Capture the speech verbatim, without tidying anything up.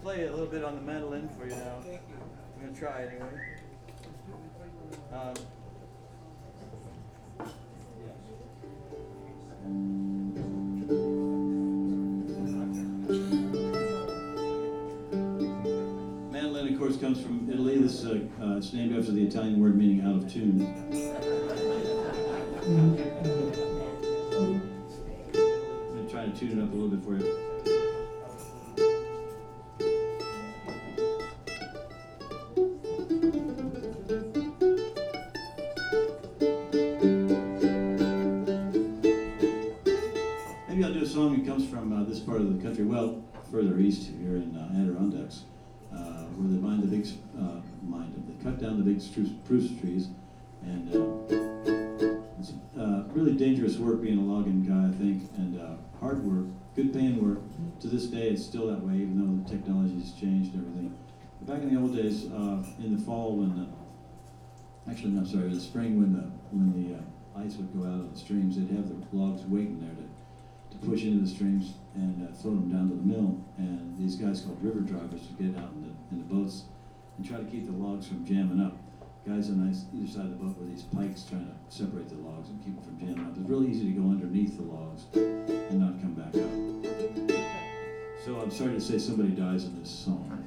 play a little bit on the mandolin for you now. I'm going to try anyway. Um, mandolin, of course, comes from Italy. This uh, uh, it's named after the Italian word meaning out of tune. I'm going to try to tune it up a little bit for you. Maybe I'll do a song that comes from uh, this part of the country, well, further east here in uh, Adirondacks, uh, where they mine the big, uh, mine, they cut down the big spruce, spruce trees, and uh, it's uh, really dangerous work being a logging guy, I think, and uh, hard work, good paying work. To this day, it's still that way, even though the technology has changed and everything. But back in the old days, uh, in the fall, when the, actually, no, sorry, in the spring, when the when the uh, ice would go out of the streams, they'd have the logs waiting there to to push into the streams and uh, float them down to the mill. And these guys called river drivers would get out in the, in the boats and try to keep the logs from jamming up. Guys on either side of the boat with these pikes trying to separate the logs and keep them from jamming up. It's really easy to go underneath the logs and not come back up. So I'm sorry to say somebody dies in this song.